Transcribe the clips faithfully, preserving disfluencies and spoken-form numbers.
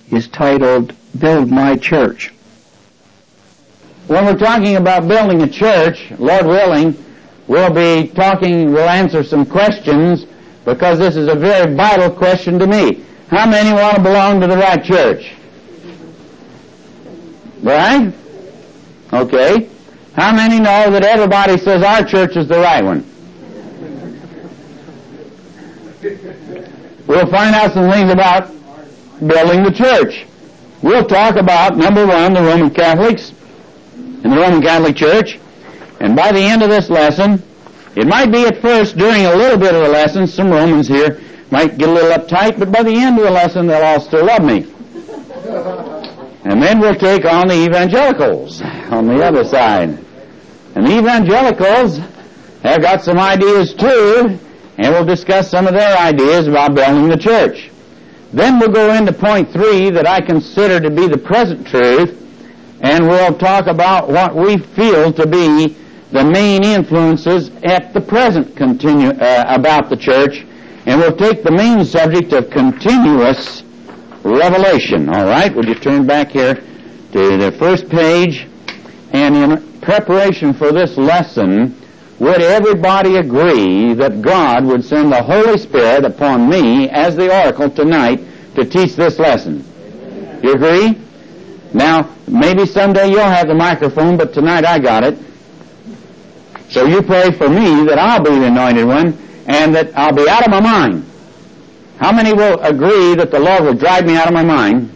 is titled, Build My Church. When we're talking about building a church, Lord willing, we'll be talking, we'll answer some questions, because this is a very vital question to me. How many want to belong to the right church? Right? Okay. How many know that everybody says our church is the right one? We'll find out some things about building the church. We'll talk about, number one, the Roman Catholics and the Roman Catholic Church. And by the end of this lesson, it might be at first, during a little bit of the lesson, some Romans here might get a little uptight, but by the end of the lesson, they'll all still love me. And then we'll take on the evangelicals on the other side. And the evangelicals have got some ideas too, and we'll discuss some of their ideas about building the church. Then we'll go into point three that I consider to be the present truth, and we'll talk about what we feel to be the main influences at the present continue, uh, about the church, and we'll take the main subject of continuous revelation. All right, would you turn back here to the first page? And in preparation for this lesson, would everybody agree that God would send the Holy Spirit upon me as the oracle tonight to teach this lesson? You agree? Now, maybe someday you'll have the microphone, but tonight I got it. So you pray for me that I'll be the anointed one and that I'll be out of my mind. How many will agree that the Lord will drive me out of my mind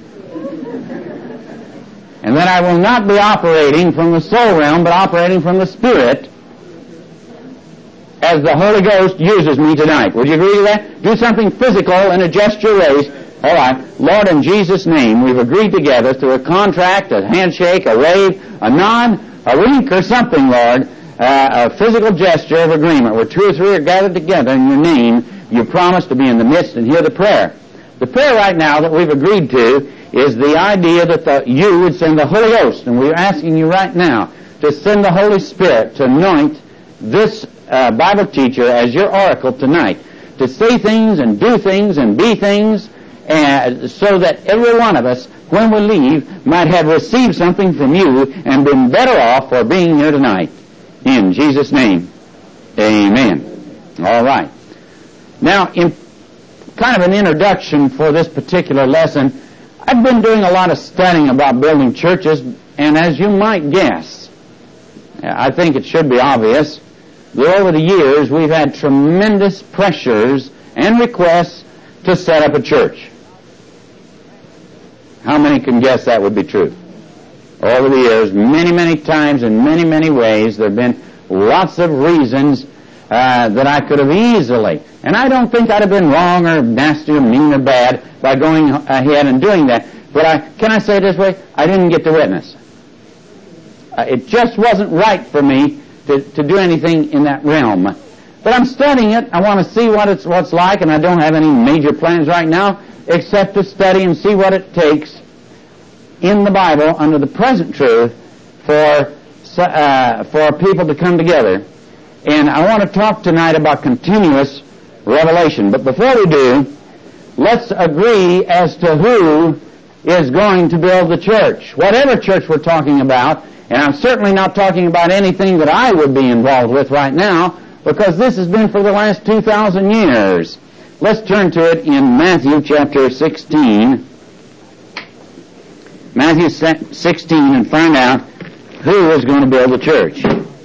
and that I will not be operating from the soul realm but operating from the Spirit as the Holy Ghost uses me tonight? Would you agree to that? Do something physical and adjust your ways. All right. Lord, in Jesus' name, we've agreed together through a contract, a handshake, a wave, a nod, a wink, or something, Lord, uh, a physical gesture of agreement where two or three are gathered together in your name. You promise to be in the midst and hear the prayer. The prayer right now that we've agreed to is the idea that the, you would send the Holy Ghost, and we're asking you right now to send the Holy Spirit to anoint this uh, Bible teacher as your oracle tonight, to say things and do things and be things, and so that every one of us, when we leave, might have received something from you and been better off for being here tonight. In Jesus' name, amen. All right. Now, in kind of an introduction for this particular lesson, I've been doing a lot of studying about building churches, and as you might guess, I think it should be obvious, that over the years we've had tremendous pressures and requests to set up a church. How many can guess that would be true? Over the years, many, many times, in many, many ways, there have been lots of reasons uh, that I could have easily, and I don't think I'd have been wrong or nasty or mean or bad by going ahead and doing that, but I, can I say it this way? I didn't get to witness. Uh, it just wasn't right for me to, to do anything in that realm. But I'm studying it. I want to see what it's what's like, and I don't have any major plans right now except to study and see what it takes in the Bible under the present truth for uh, for people to come together. And I want to talk tonight about continuous revelation. But before we do, let's agree as to who is going to build the church. Whatever church we're talking about, and I'm certainly not talking about anything that I would be involved with right now, because this has been for the last two thousand years. Let's turn to it in Matthew chapter sixteen. Matthew sixteen, and find out who is going to build the church.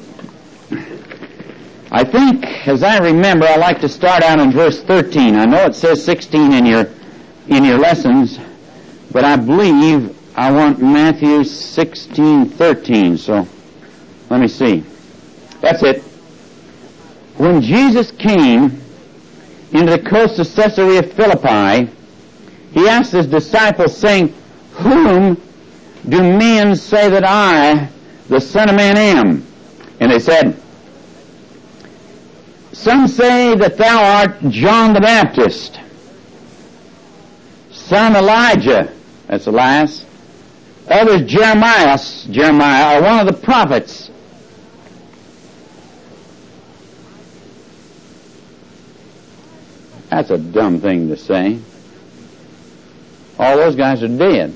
I think, as I remember, I like to start out in verse thirteen. I know it says sixteen in your in your lessons, but I believe I want Matthew sixteen thirteen. So let me see. That's it. When Jesus came into the coast of Caesarea Philippi, he asked his disciples, saying, "Whom do men say that I, the Son of Man, am?" And they said, "Some say that thou art John the Baptist, some Elijah," that's Elias, "others Jeremiah, Jeremiah, or one of the prophets." That's a dumb thing to say. All those guys are dead.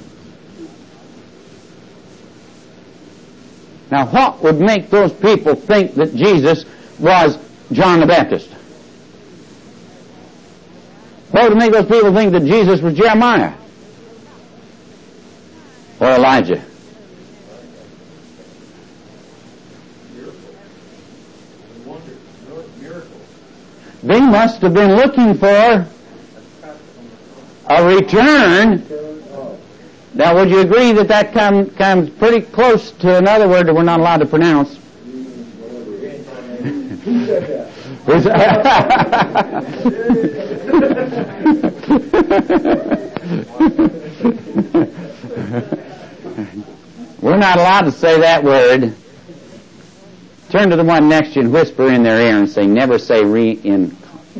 Now, what would make those people think that Jesus was John the Baptist? What would make those people think that Jesus was Jeremiah or Elijah? They must have been looking for a return. Now, would you agree that that come, comes pretty close to another word that we're not allowed to pronounce? We're not allowed to say that word. Turn to the one next to you and whisper in their ear and say, never say re-in.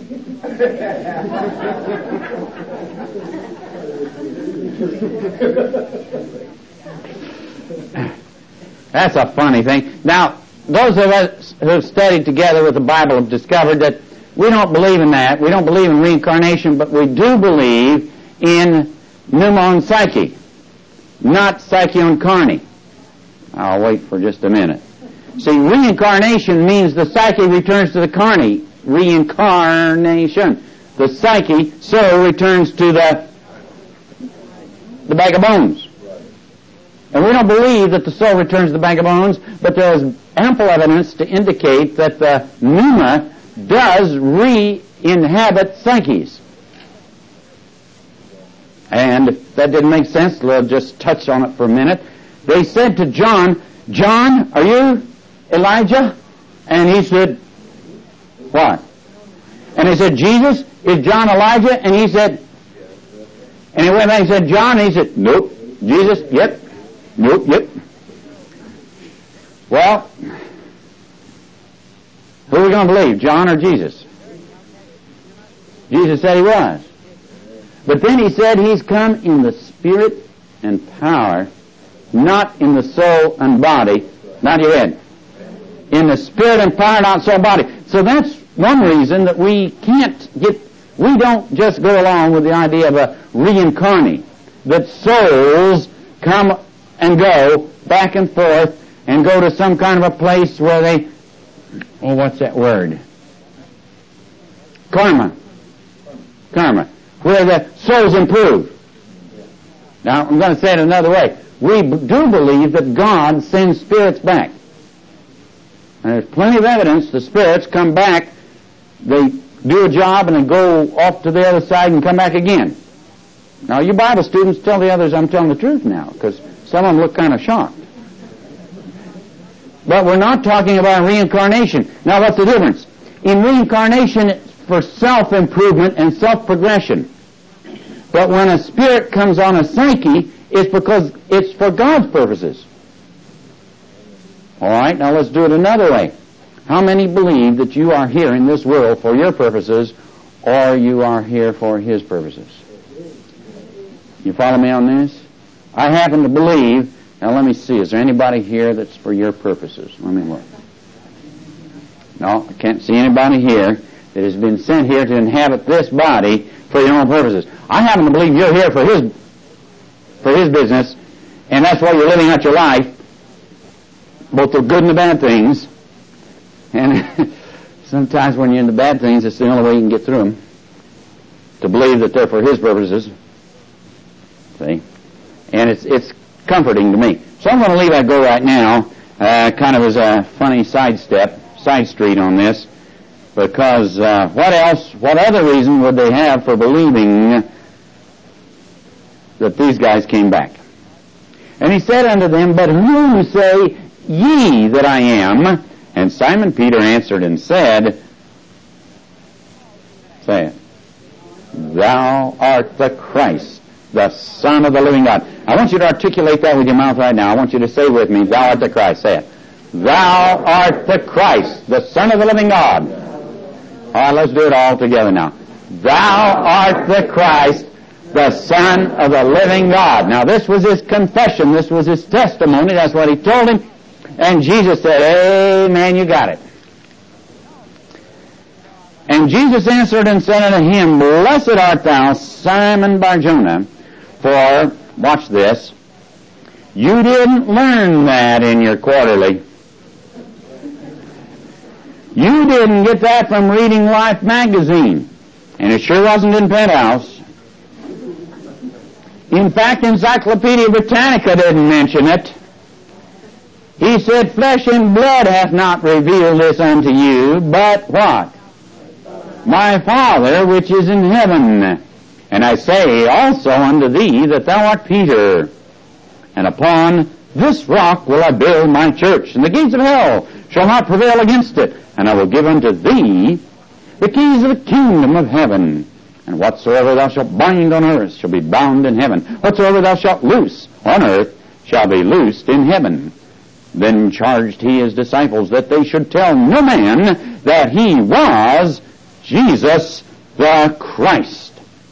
That's a funny thing. Now, those of us who have studied together with the Bible have discovered that we don't believe in that. We don't believe in reincarnation, but we do believe in pneumon psyche, not psychion carne. I'll wait for just a minute. See, reincarnation means the psyche returns to the carne. Reincarnation. The psyche, soul, returns to the, the bag of bones. And we don't believe that the soul returns to the bag of bones, but there is ample evidence to indicate that the pneuma does re-inhabit psyches. And if that didn't make sense, we'll just touch on it for a minute. They said to John, John, are you Elijah? And he said, what? And he said, Jesus, is John Elijah? And he said, and he went back and said, John, and he said, nope. Jesus, yep. Nope, yep. Well, who are we going to believe, John or Jesus? Jesus said he was. But then he said he's come in the spirit and power, not in the soul and body. Not your head. In the spirit and power, not soul and body. So that's one reason that we can't get, we don't just go along with the idea of a reincarnate, that souls come and go back and forth and go to some kind of a place where they, oh, what's that word? Karma. Karma. Where the souls improve. Now, I'm going to say it another way. We do believe that God sends spirits back. And there's plenty of evidence the spirits come back, they do a job and then go off to the other side and come back again. Now, you Bible students, tell the others I'm telling the truth now, because some of them look kind of shocked. But we're not talking about reincarnation. Now, what's the difference? In reincarnation, it's for self-improvement and self-progression. But when a spirit comes on a psyche, it's because it's for God's purposes. All right, now let's do it another way. How many believe that you are here in this world for your purposes, or you are here for His purposes? You follow me on this? I happen to believe, now let me see, is there anybody here that's for your purposes? Let me look. No, I can't see anybody here that has been sent here to inhabit this body for your own purposes. I happen to believe you're here for His, for His business, and that's why you're living out your life, both the good and the bad things. And sometimes when you're in the bad things, it's the only way you can get through them, to believe that they're for His purposes. See? And it's it's comforting to me. So I'm going to leave that go right now, uh, kind of as a funny sidestep, side street on this, because uh, what else, what other reason would they have for believing that these guys came back? And he said unto them, but whom say ye that I am? And Simon Peter answered and said, say it, Thou art the Christ, the Son of the living God. I want you to articulate that with your mouth right now. I want you to say with me, Thou art the Christ. Say it. Thou art the Christ, the Son of the living God. All right, let's do it all together now. Thou art the Christ, the Son of the living God. Now, this was his confession. This was his testimony. That's what he told him. And Jesus said, Amen, you got it. And Jesus answered and said unto him, Blessed art thou, Simon Bar-Jonah, For, watch this, you didn't learn that in your quarterly. You didn't get that from reading Life magazine. And it sure wasn't in Penthouse. In fact, Encyclopedia Britannica didn't mention it. He said, flesh and blood hath not revealed this unto you, but what? My Father which is in heaven. And I say also unto thee that thou art Peter, and upon this rock will I build my church, and the gates of hell shall not prevail against it. And I will give unto thee the keys of the kingdom of heaven. And whatsoever thou shalt bind on earth shall be bound in heaven. Whatsoever thou shalt loose on earth shall be loosed in heaven. Then charged he his disciples that they should tell no man that he was Jesus the Christ.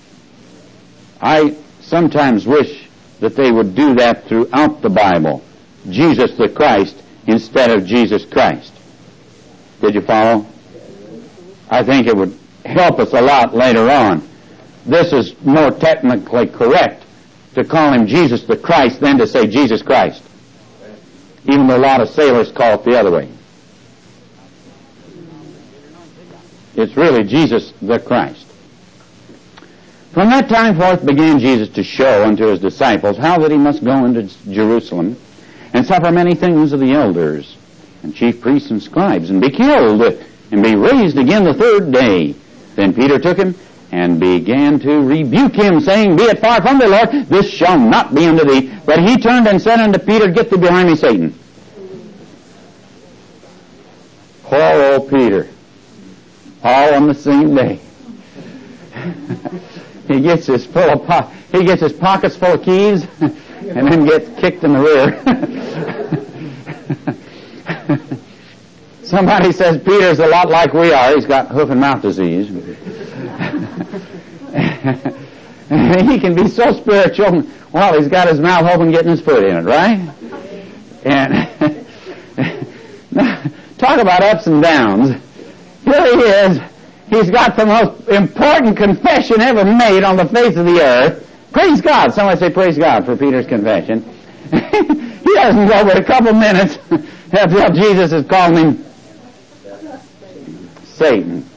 I sometimes wish that they would do that throughout the Bible. Jesus the Christ instead of Jesus Christ. Did you follow? I think it would help us a lot later on. This is more technically correct to call him Jesus the Christ than to say Jesus Christ. Even though a lot of sailors call it the other way. It's really Jesus the Christ. From that time forth began Jesus to show unto his disciples how that he must go into Jerusalem and suffer many things of the elders and chief priests and scribes, and be killed, and be raised again the third day. Then Peter took him and began to rebuke him, saying, Be it far from thee, Lord, this shall not be unto thee. But he turned and said unto Peter, Get thee behind me, Satan. Poor old Peter. All on the same day. he gets his full of po- he gets his pockets full of keys, and then gets kicked in the rear. Somebody says Peter's a lot like we are. He's got hoof and mouth disease. He can be so spiritual. Well, he's got his mouth open getting his foot in it, right? And talk about ups and downs. Here he is. He's got the most important confession ever made on the face of the earth. Praise God. Somebody say praise God for Peter's confession. He doesn't go but a couple minutes until Jesus is calling him Satan.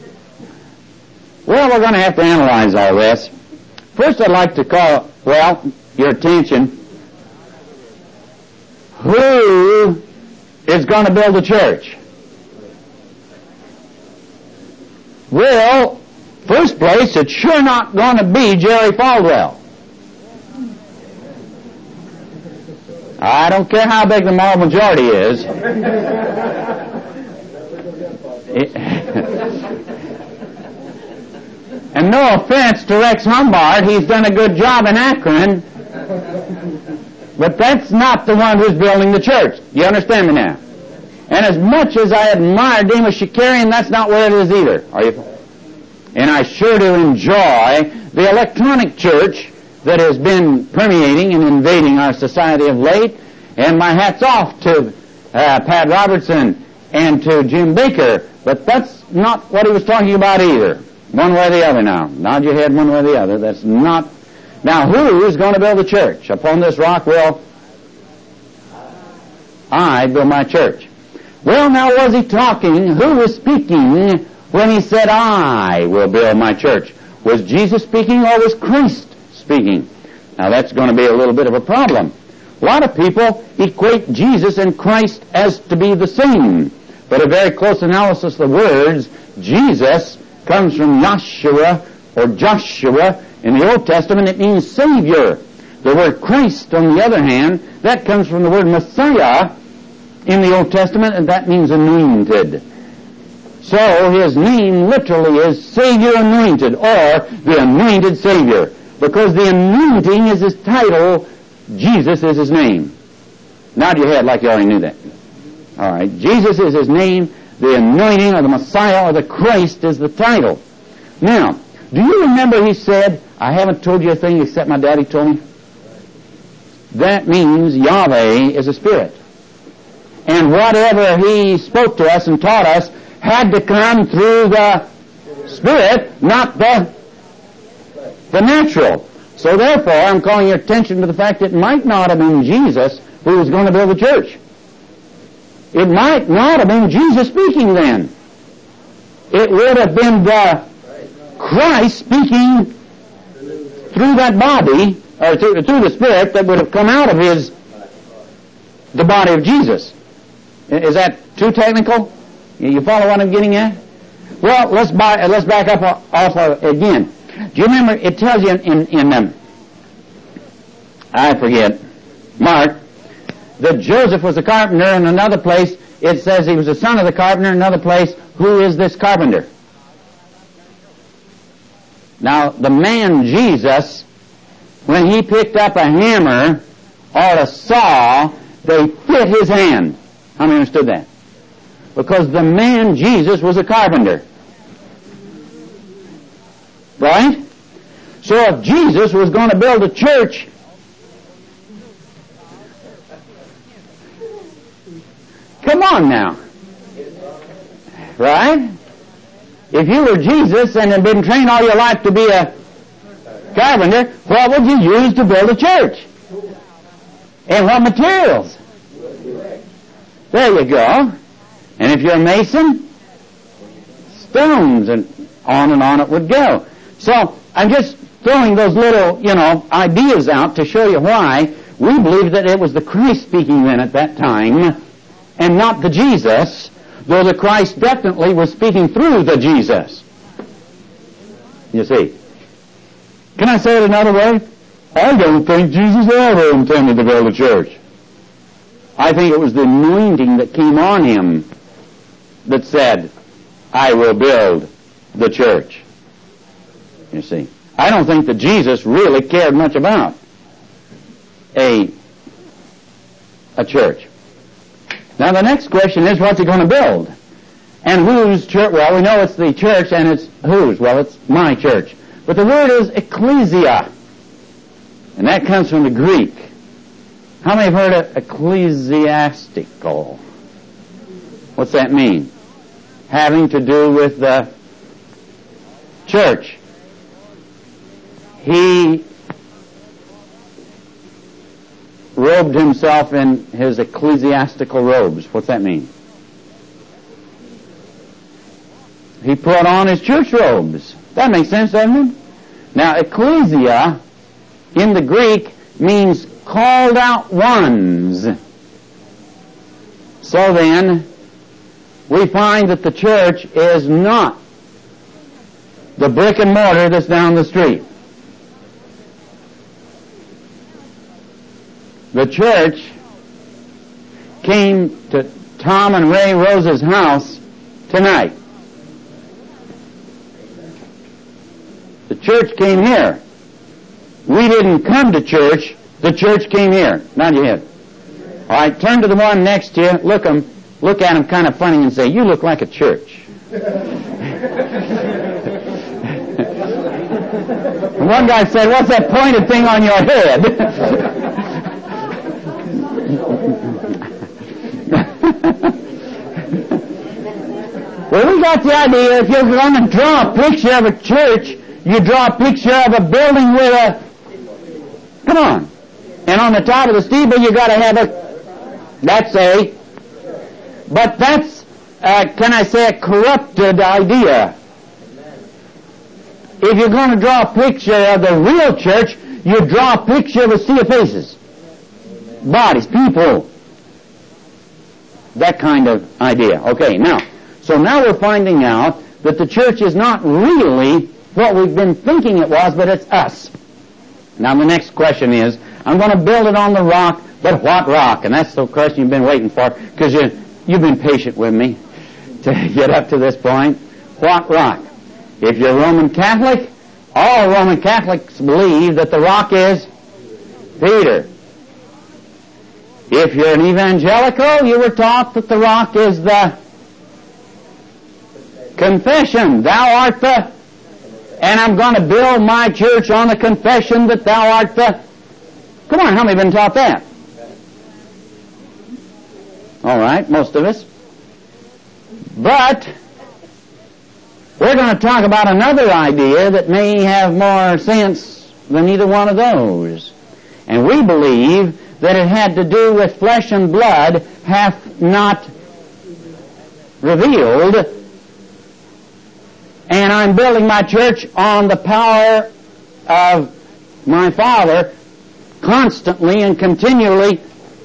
Well, we're going to have to analyze all this. First, I'd like to call, well, your attention. Who is going to build a church? Well, first place, it's sure not going to be Jerry Falwell. I don't care how big the moral majority is. It, and no offense to Rex Humbard, he's done a good job in Akron, but that's not the one who's building the church. You understand me now? And as much as I admire Demas Shakarian, that's not where it is either. Are you? And I sure do enjoy the electronic church that has been permeating and invading our society of late. And my hat's off to uh, Pat Robertson and to Jim Baker. But that's not what he was talking about either. One way or the other now. Nod your head one way or the other. That's not. Now, who is going to build the church? Upon this rock will I build my church. Well, now, was he talking? Who was speaking when he said, I will build my church? Was Jesus speaking or was Christ speaking? Now, that's going to be a little bit of a problem. A lot of people equate Jesus and Christ as to be the same. But a very close analysis of the words, Jesus, comes from Yahshua or Joshua in the Old Testament. It means Savior. The word Christ, on the other hand, that comes from the word Messiah in the Old Testament, and that means anointed. So his name literally is Savior Anointed, or the Anointed Savior. Because the anointing is his title, Jesus is his name. Nod your head like you already knew that. All right, Jesus is his name, the anointing or the Messiah or the Christ is the title. Now, do you remember he said, I haven't told you a thing except my daddy told me? That means Yahweh is a spirit. And whatever he spoke to us and taught us had to come through the Spirit, not the, the natural. So therefore, I'm calling your attention to the fact that it might not have been Jesus who was going to build the church. It might not have been Jesus speaking then. It would have been the Christ speaking through that body, or through, through the Spirit that would have come out of his, the body of Jesus. Is that too technical? You follow what I'm getting at? Well, let's, buy, let's back up off of again. Do you remember, it tells you in, in, in um, I forget, Mark, that Joseph was a carpenter. In another place, it says he was the son of the carpenter. In another place, who is this carpenter? Now, the man Jesus, when he picked up a hammer or a saw, they fit his hand. How many understood that? Because the man Jesus was a carpenter. Right? So if Jesus was going to build a church, come on now. Right? If you were Jesus and had been trained all your life to be a carpenter, what would you use to build a church? And what materials? There you go. And if you're a mason, stones, and on and on it would go. So I'm just throwing those little, you know, ideas out to show you why we believe that it was the Christ speaking then at that time, and not the Jesus, though the Christ definitely was speaking through the Jesus. You see. Can I say it another way? I don't think Jesus ever intended to build a church. I think it was the anointing that came on him that said, I will build the church. You see. I don't think that Jesus really cared much about a, a church. Now the next question is, what's he going to build? And whose church? Well, we know it's the church, and it's whose? Well, it's my church. But the word is ecclesia. And that comes from the Greek. How many have heard of ecclesiastical? What's that mean? Having to do with the church. He robed himself in his ecclesiastical robes. What's that mean? He put on his church robes. That makes sense, doesn't it? Now, ecclesia in the Greek means called out ones. So then, we find that the church is not the brick and mortar that's down the street. The church came to Tom and Ray Rose's house tonight. The church came here. We didn't come to church. The church came here. Nod your head. All right, turn to the one next to you. Look him, look at him kind of funny and say, you look like a church. One guy said, what's that pointed thing on your head? Well, we got the idea, if you're going to draw a picture of a church, you draw a picture of a building with a, come on, and on the top of the steeple you got to have a, that's a, but that's, uh, can I say, a corrupted idea. If you're going to draw a picture of the real church, you draw a picture of a sea of faces, bodies, people, that kind of idea. Okay, now, so now we're finding out that the church is not really what we've been thinking it was, but it's us. Now the next question is, I'm going to build it on the rock, but what rock? And that's the question you've been waiting for, because you, you've been patient with me to get up to this point. What rock? If you're Roman Catholic, all Roman Catholics believe that the rock is Peter. If you're an evangelical, you were taught that the rock is the confession. Thou art the, and I'm going to build my church on the confession that thou art the. Come on, how many have been taught that? All right, most of us. But we're going to talk about another idea that may have more sense than either one of those. And we believe that it had to do with flesh and blood hath not revealed. And I'm building my church on the power of my Father constantly and continually.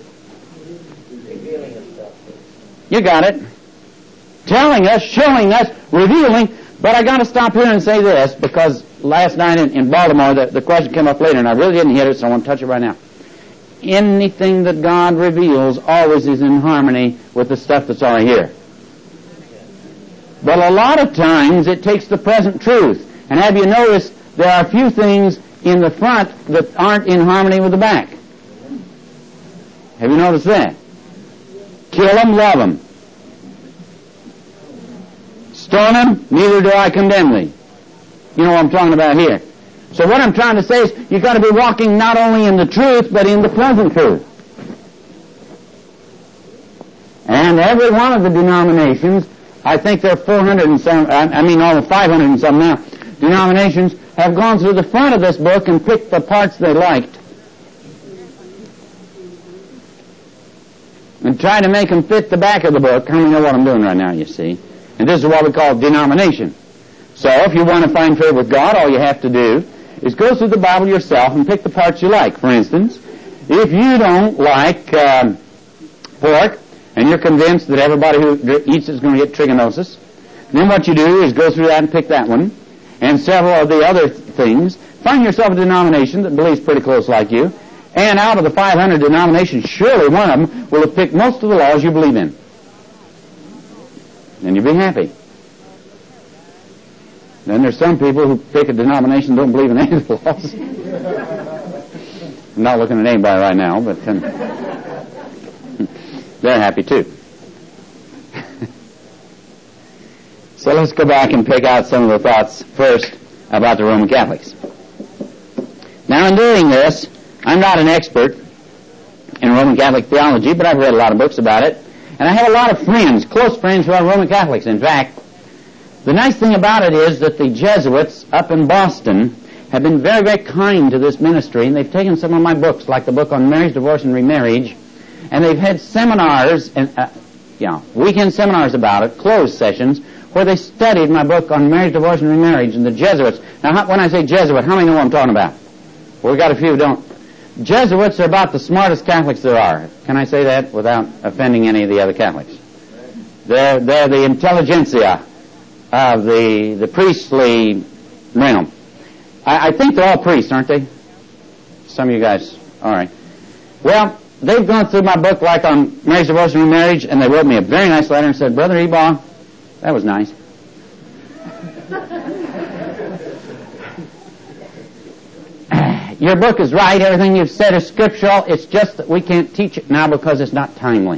You got it. Telling us, showing us, revealing. But I got to stop here and say this, because last night in, in Baltimore, the, the question came up later, and I really didn't hit it, so I want to touch it right now. Anything that God reveals always is in harmony with the stuff that's already here. But a lot of times it takes the present truth. And have you noticed there are a few things in the front that aren't in harmony with the back? Have you noticed that? Kill them, love them. Stone them, neither do I condemn thee. You know what I'm talking about here. So what I'm trying to say is you've got to be walking not only in the truth, but in the present truth. And every one of the denominations, I think there are four hundred and some, I mean almost five hundred and some now, denominations have gone through the front of this book and picked the parts they liked and tried to make them fit the back of the book. How many know what I'm doing right now, you see? And this is what we call denomination. So if you want to find favor with God, all you have to do is go through the Bible yourself and pick the parts you like. For instance, if you don't like um, pork, and you're convinced that everybody who eats it is going to get trichinosis, then what you do is go through that and pick that one, and several of the other th- things. Find yourself a denomination that believes pretty close like you, and out of the five hundred denominations, surely one of them will have picked most of the laws you believe in. Then you'll be happy. Then there's some people who pick a denomination and don't believe in any of the laws. I'm not looking at anybody right now, but um, they're happy too. So let's go back and pick out some of the thoughts first about the Roman Catholics. Now in doing this, I'm not an expert in Roman Catholic theology, but I've read a lot of books about it. And I have a lot of friends, close friends who are Roman Catholics. In fact, the nice thing about it is that the Jesuits up in Boston have been very, very kind to this ministry, and they've taken some of my books, like the book on marriage, divorce, and remarriage, and they've had seminars, and uh, yeah, weekend seminars about it, closed sessions, where they studied my book on marriage, divorce, and remarriage, and the Jesuits. Now, how, when I say Jesuit, how many know what I'm talking about? Well, we've got a few who don't. Jesuits are about the smartest Catholics there are. Can I say that without offending any of the other Catholics? They're, they're the intelligentsia of the, the priestly realm. I, I think they're all priests, aren't they? Some of you guys. All right. Well, they've gone through my book like on marriage, divorce, and remarriage, and they wrote me a very nice letter and said, Brother Ebaugh, that was nice. Your book is right. Everything you've said is scriptural. It's just that we can't teach it now because it's not timely.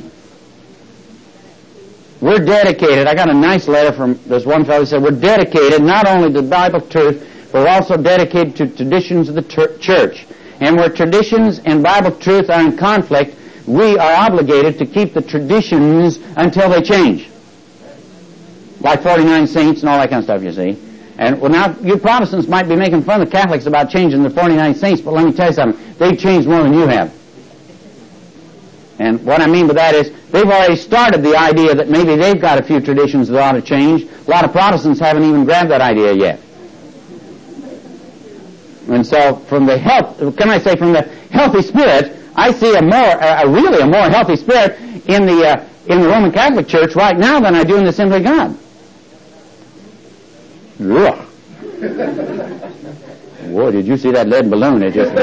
We're dedicated. I got a nice letter from this one fellow who said, we're dedicated not only to Bible truth, but we're also dedicated to traditions of the ter- church. And where traditions and Bible truth are in conflict, we are obligated to keep the traditions until they change. Like forty-nine saints and all that kind of stuff, you see. And well, now you Protestants might be making fun of Catholics about changing the forty-nine saints, but let me tell you something. They've changed more than you have. And what I mean by that is they've already started the idea that maybe they've got a few traditions that ought to change. A lot of Protestants haven't even grabbed that idea yet. And so from the health, can I say from the healthy spirit, I see a more, a really a more healthy spirit in the uh, in the Roman Catholic Church right now than I do in the Assembly of God. Ugh. Whoa, did you see that lead balloon? It just...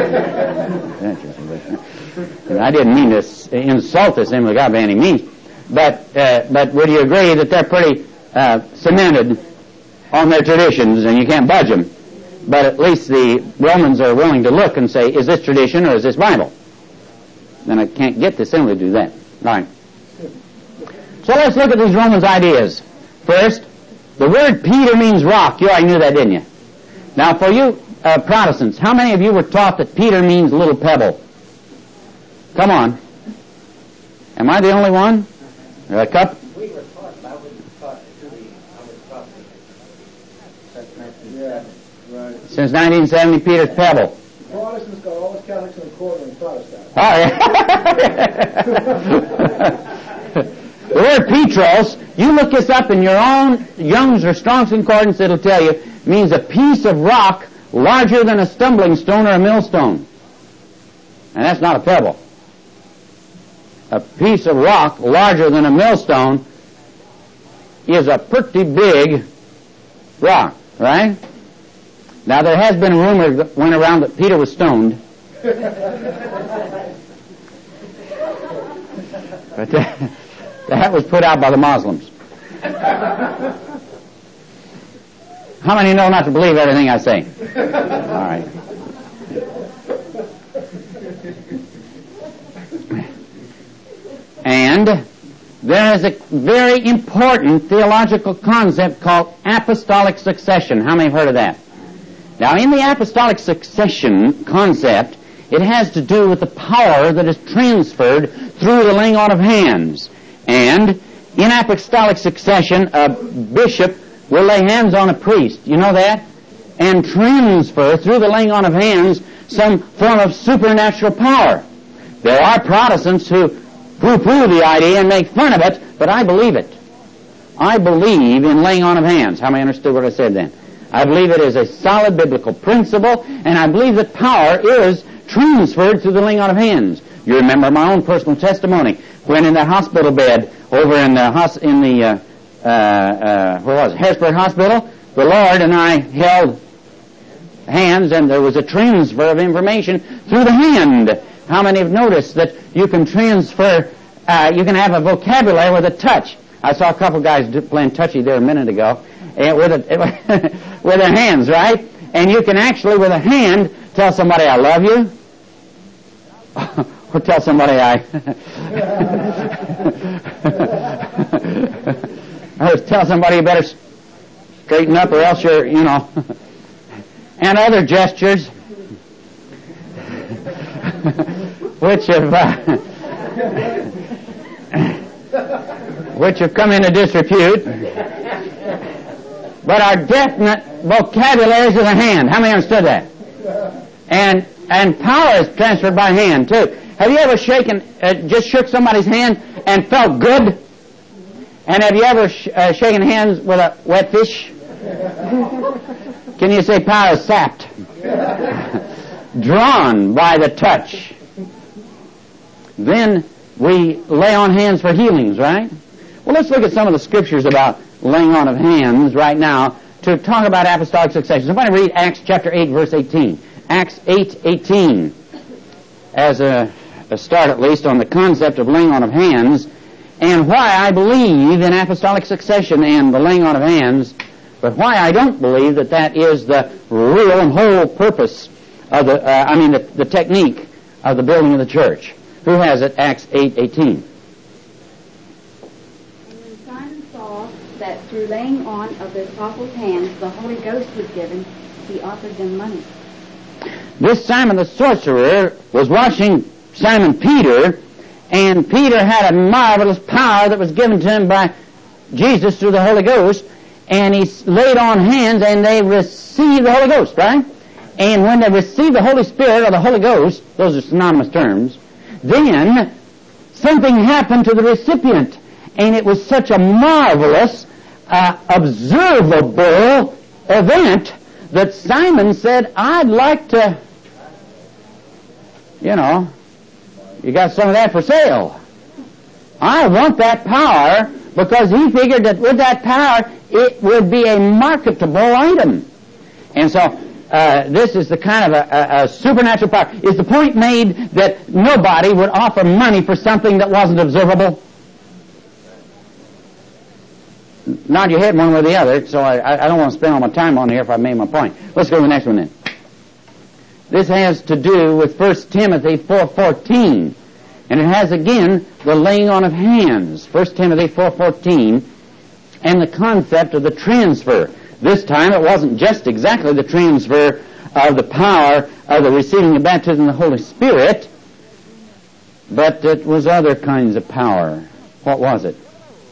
And I didn't mean to insult the Assembly of God by any means, but uh, but would you agree that they're pretty uh, cemented on their traditions and you can't budge them? But at least the Romans are willing to look and say, is this tradition or is this Bible? Then I can't get the Assembly to do that. All right. So let's look at these Romans' ideas. First, the word Peter means rock. You already knew that, didn't you? Now, for you uh, Protestants, how many of you were taught that Peter means little pebble? Come on. Am I the only one? Or a cup? We were taught, but I was taught to the, I was taught since nineteen seventy. Since nineteen seventy, Peter's pebble. Protestants got all the Catholics in the corner and Protestants. Oh, yeah. The word Petros, you look this up in your own Young's or Strong's Concordance, it'll tell you, means a piece of rock larger than a stumbling stone or a millstone. And that's not a pebble. A piece of rock larger than a millstone is a pretty big rock, right? Now, there has been a rumor that went around that Peter was stoned. But that, that was put out by the Muslims. How many know not to believe everything I say? All right. And there is a very important theological concept called apostolic succession. How many have heard of that? Now, in the apostolic succession concept, it has to do with the power that is transferred through the laying on of hands. And in apostolic succession, a bishop will lay hands on a priest. You know that? And transfer through the laying on of hands some form of supernatural power. There are Protestants who pooh-pooh the idea and make fun of it, but I believe it. I believe in laying on of hands. How many understood what I said then? I believe it is a solid biblical principle, and I believe that power is transferred through the laying on of hands. You remember my own personal testimony when in the hospital bed over in the hos- in the uh, uh, uh, where was it? Harrisburg Hospital. The Lord and I held hands, and there was a transfer of information through the hand. How many have noticed that you can transfer? Uh, you can have a vocabulary with a touch. I saw a couple guys playing touchy there a minute ago, and with a, with their hands, right? And you can actually, with a hand, tell somebody I love you, or tell somebody I, or tell somebody you better straighten up, or else you're, you know, and other gestures, which have, uh, which have come into disrepute, but are definite vocabularies of the hand. How many understood that? And and power is transferred by hand too. Have you ever shaken, uh, just shook somebody's hand and felt good? And have you ever sh- uh, shaken hands with a wet fish? Can you say power is sapped? Drawn by the touch. Then we lay on hands for healings, right? Well, let's look at some of the scriptures about laying on of hands right now to talk about apostolic succession. Somebody read Acts chapter eight, verse eighteen. Acts eight, eighteen, as a, a start at least on the concept of laying on of hands and why I believe in apostolic succession and the laying on of hands, but why I don't believe that that is the real and whole purpose of the, uh, I mean the, the technique of the building of the church. Who has it? Acts eight, eighteen. Simon saw that through laying on of the apostles' hands the Holy Ghost was given, he offered them money. This Simon the sorcerer was watching Simon Peter, and Peter had a marvelous power that was given to him by Jesus through the Holy Ghost, and he laid on hands and they received the Holy Ghost, right? And when they received the Holy Spirit or the Holy Ghost, those are synonymous terms, then something happened to the recipient, and it was such a marvelous, uh, observable event that Simon said, I'd like to, you know, you got some of that for sale. I want that power, because he figured that with that power it would be a marketable item. And so uh, this is the kind of a, a, a supernatural power. Is the point made that nobody would offer money for something that wasn't observable? Nod your head one way or the other, so I, I don't want to spend all my time on here if I made my point. Let's go to the next one then. This has to do with First Timothy four fourteen, and it has again the laying on of hands. First Timothy four fourteen, and the concept of the transfer. This time it wasn't just exactly the transfer of the power of the receiving the baptism of the Holy Spirit, but it was other kinds of power. What was it?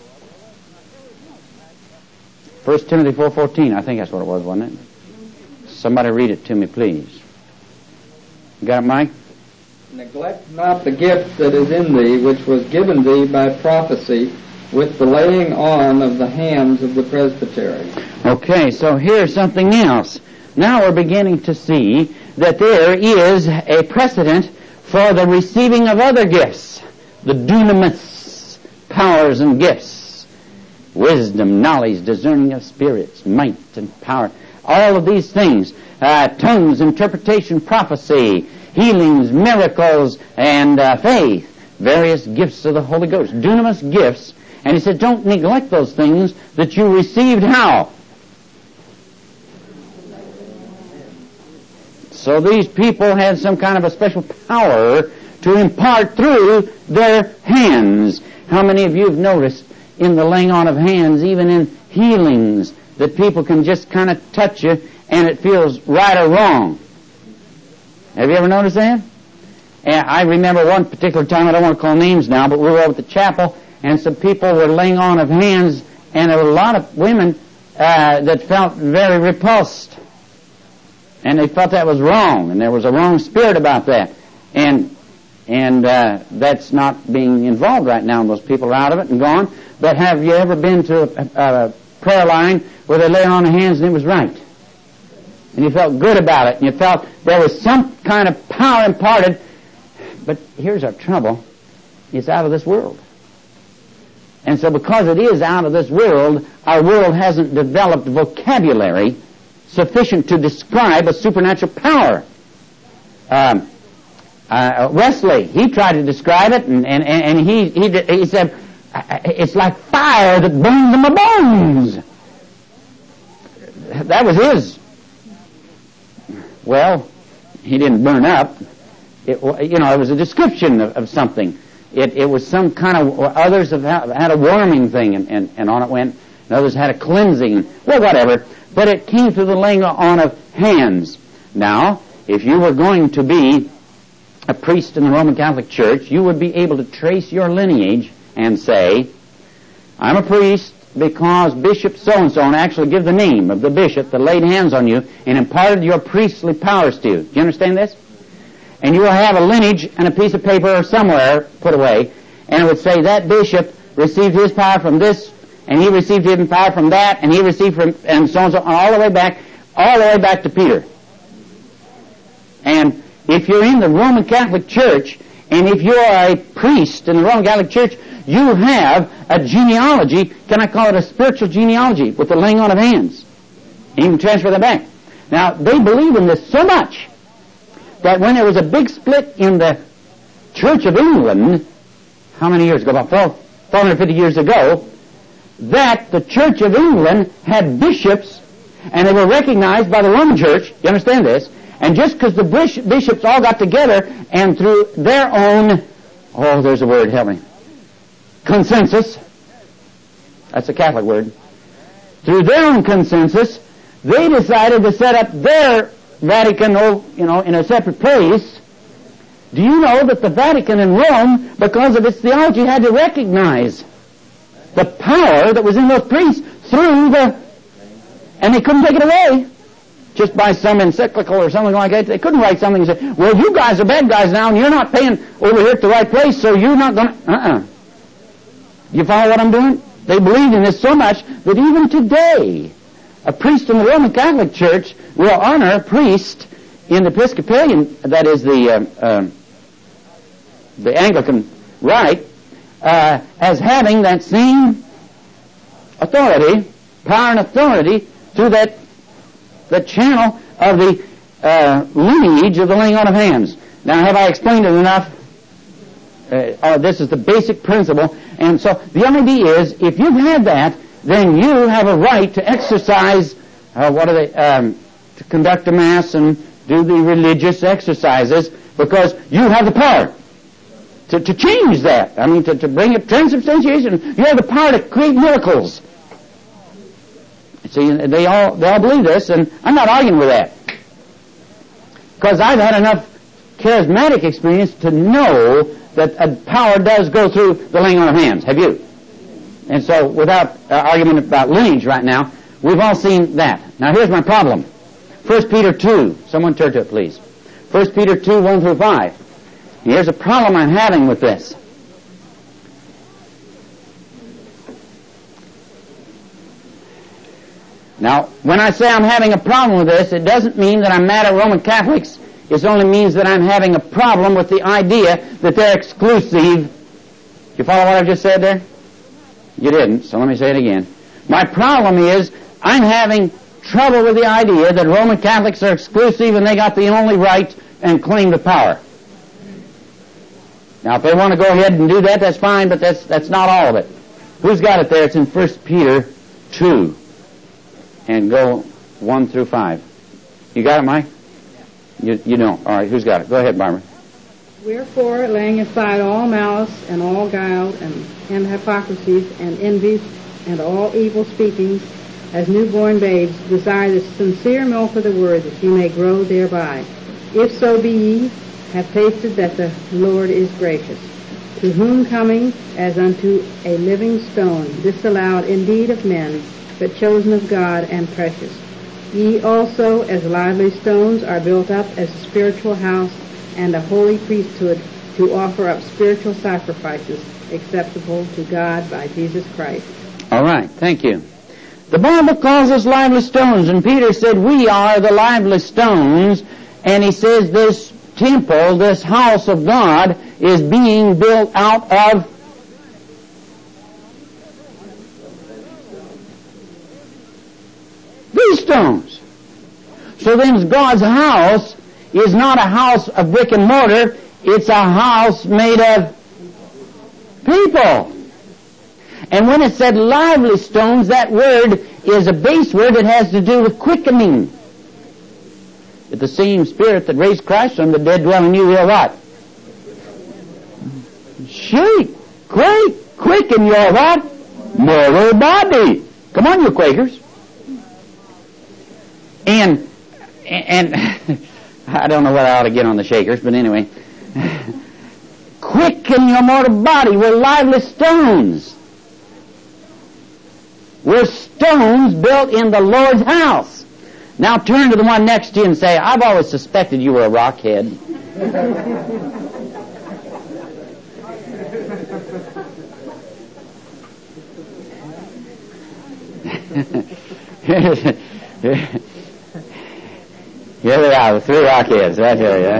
First Timothy four fourteen, I think that's what it was, wasn't it? Somebody read it to me, please. You got it, Mike? Neglect not the gift that is in thee, which was given thee by prophecy, with the laying on of the hands of the presbytery. Okay, so here's something else. Now we're beginning to see that there is a precedent for the receiving of other gifts, the dunamis, powers and gifts, wisdom, knowledge, discerning of spirits, might and power, all of these things, uh, tongues, interpretation, prophecy, healings, miracles, and uh, faith, various gifts of the Holy Ghost, dunamis gifts. And he said, don't neglect those things that you received how? So these people had some kind of a special power to impart through their hands. How many of you have noticed in the laying on of hands, even in healings, that people can just kind of touch you and it feels right or wrong? Have you ever noticed that? And I remember one particular time, I don't want to call names now, but we were over at the chapel, and some people were laying on of hands, and there were a lot of women uh, that felt very repulsed. And they felt that was wrong, and there was a wrong spirit about that. And and uh, that's not being involved right now. Those people are out of it and gone. But have you ever been to a, a prayer line where they lay on the hands and it was right? And you felt good about it, and you felt there was some kind of power imparted. But here's our trouble. It's out of this world. And so because it is out of this world, our world hasn't developed vocabulary sufficient to describe a supernatural power. Um, uh, Wesley, he tried to describe it, and, and, and he, he, he said, it's like fire that burns in my bones. That was his. Well, he didn't burn up. It, you know, it was a description of, of something. It, it was some kind of, others have had a warming thing, and, and, and on it went, and others had a cleansing, well, whatever. But it came through the laying on of hands. Now, if you were going to be a priest in the Roman Catholic Church, you would be able to trace your lineage and say, I'm a priest because Bishop so-and-so, and actually give the name of the bishop that laid hands on you and imparted your priestly powers to you. Do you understand this? And you will have a lineage and a piece of paper somewhere put away, and it would say that bishop received his power from this, and he received his power from that, and he received from, and so on, so on, all the way back, all the way back to Peter. And if you're in the Roman Catholic Church, and if you're a priest in the Roman Catholic Church, you have a genealogy, can I call it a spiritual genealogy, with the laying on of hands. And you can transfer that back. Now, they believe in this so much that when there was a big split in the Church of England, how many years ago? About four hundred fifty years ago, that the Church of England had bishops, and they were recognized by the Roman Church. You understand this? And just because the bishops all got together and through their own, oh, there's a word, help me, consensus, that's a Catholic word, through their own consensus, they decided to set up their Vatican, you know, in a separate place. Do you know that the Vatican in Rome, because of its theology, had to recognize the power that was in those priests through the, and they couldn't take it away just by some encyclical or something like that. They couldn't write something and say, well, you guys are bad guys now, and you're not paying over here at the right place, so you're not going to, uh-uh. You follow what I'm doing? They believe in this so much that even today, a priest in the Roman Catholic Church will honor a priest in the Episcopalian, that is the uh, uh, the Anglican rite, uh, as having that same authority, power and authority through that the channel of the uh, lineage of the laying on of hands. Now, have I explained it enough? Uh, oh, this is the basic principle. And so the idea is, if you've had that, then you have a right to exercise, uh, what are they, um, to conduct a mass and do the religious exercises, because you have the power to, to change that. I mean, to, to bring it transubstantiation. You have the power to create miracles. See, they all they all believe this, and I'm not arguing with that, because I've had enough charismatic experience to know that a power does go through the laying on of hands. Have you? And so, without uh, argument about lineage right now, we've all seen that. Now, here's my problem. First Peter two. Someone turn to it, please. First Peter two, one through five. And here's a problem I'm having with this. Now, when I say I'm having a problem with this, it doesn't mean that I'm mad at Roman Catholics. It only means that I'm having a problem with the idea that they're exclusive. You follow what I've just said there? You didn't, so let me say it again. My problem is I'm having trouble with the idea that Roman Catholics are exclusive and they got the only right and claim the power. Now, if they want to go ahead and do that, that's fine, but that's that's not all of it. Who's got it there? It's in First Peter two. And go one through five. You got it, Mike? You, you don't. All right, who's got it? Go ahead, Barbara. Wherefore, laying aside all malice and all guile and, and hypocrisies and envies and all evil speakings, as newborn babes, desire the sincere milk of the word, that ye may grow thereby. If so be ye have tasted that the Lord is gracious, to whom coming as unto a living stone, disallowed indeed of men, but chosen of God and precious. Ye also, as lively stones, are built up as a spiritual house and a holy priesthood, to offer up spiritual sacrifices acceptable to God by Jesus Christ. All right, thank you. The Bible calls us lively stones, and Peter said we are the lively stones, and he says this temple, this house of God, is being built out of these stones. So then God's house is not a house of brick and mortar, it's a house made of people. And when it said lively stones, that word is a base word that has to do with quickening. If the same Spirit that raised Christ from the dead dwell in you, will what? Shake, quake, quicken your what? Mortal body. Come on, you Quakers. And, and, I don't know whether I ought to get on the Shakers, but anyway. Quicken your mortal body. We're lively stones. We're stones built in the Lord's house. Now turn to the one next to you and say, I've always suspected you were a rockhead. Here they are, the three rockheads, right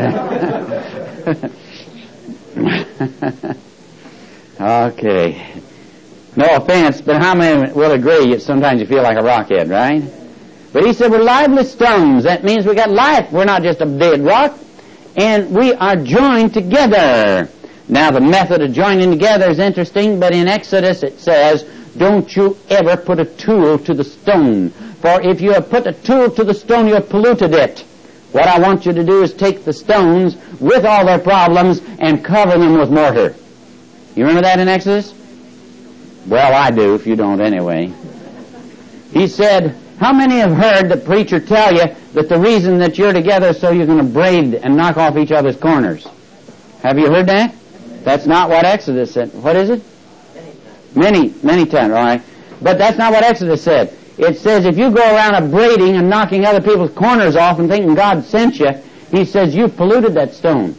here, yeah. Okay. No offense, but how many will agree that sometimes you feel like a rockhead, right? But he said we're lively stones. That means we got life. We're not just a dead rock. And we are joined together. Now the method of joining together is interesting, but in Exodus it says, don't you ever put a tool to the stone. For if you have put a tool to the stone, you have polluted it. What I want you to do is take the stones with all their problems and cover them with mortar. You remember that in Exodus? Well, I do, if you don't anyway. He said, how many have heard the preacher tell you that the reason that you're together is so you're going to braid and knock off each other's corners? Have you heard that? That's not what Exodus said. What is it? Many, many times, all right. But that's not what Exodus said. It says if you go around upbraiding and knocking other people's corners off and thinking God sent you, he says you've polluted that stone.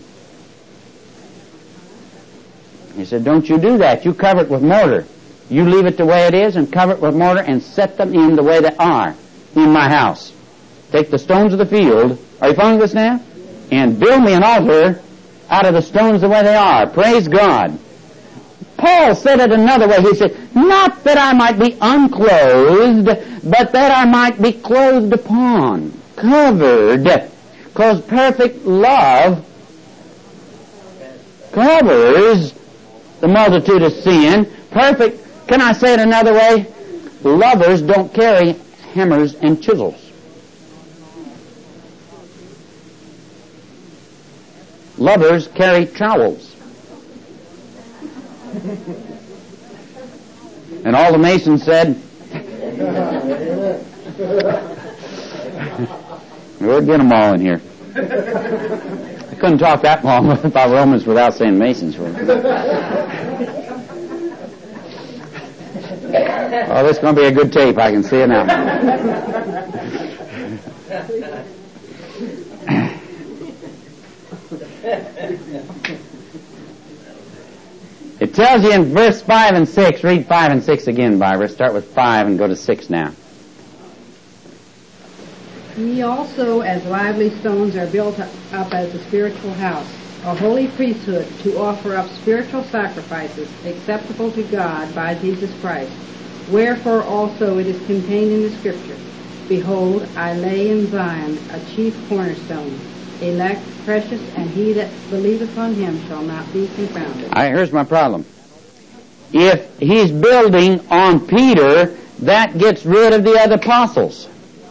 He said, don't you do that. You cover it with mortar. You leave it the way it is and cover it with mortar and set them in the way they are in my house. Take the stones of the field. Are you following this now? And build me an altar out of the stones the way they are. Praise God. Paul said it another way. He said, not that I might be unclothed, but that I might be clothed upon, covered. Because perfect love covers the multitude of sin. Perfect, can I say it another way? Lovers don't carry hammers and chisels. Lovers carry trowels. And all the Masons said, we'll get them all in here. I couldn't talk that long about Romans without saying Masons. Oh, this is going to be a good tape. I can see it now. It tells you in verse five and six, read five and six again, Barbara. Start with five and go to six now. Ye also, as lively stones, are built up as a spiritual house, a holy priesthood, to offer up spiritual sacrifices acceptable to God by Jesus Christ. Wherefore also it is contained in the Scripture, Behold, I lay in Zion a chief cornerstone, elect, precious, and he that believeth on him shall not be confounded. All right, here's my problem. If he's building on Peter, that gets rid of the other apostles.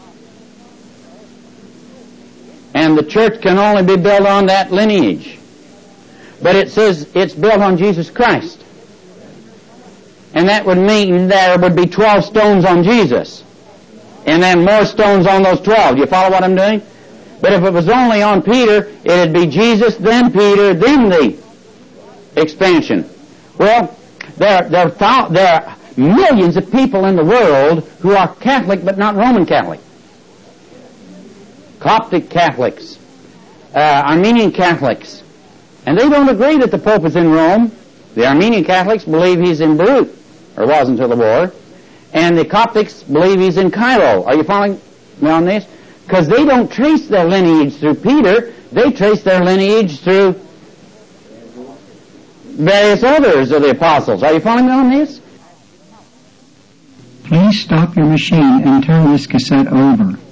And the church can only be built on that lineage. But it says it's built on Jesus Christ. And that would mean there would be twelve stones on Jesus. And then more stones on those twelve. Do you follow what I'm doing? But if it was only on Peter, it'd be Jesus, then Peter, then the expansion. Well, there, there, there are millions of people in the world who are Catholic but not Roman Catholic. Coptic Catholics, uh, Armenian Catholics. And they don't agree that the Pope is in Rome. The Armenian Catholics believe he's in Beirut, or was until the war. And the Coptics believe he's in Cairo. Are you following me on this? Because they don't trace their lineage through Peter. They trace their lineage through various others of the apostles. Are you following me on this? Please stop your machine and turn this cassette over.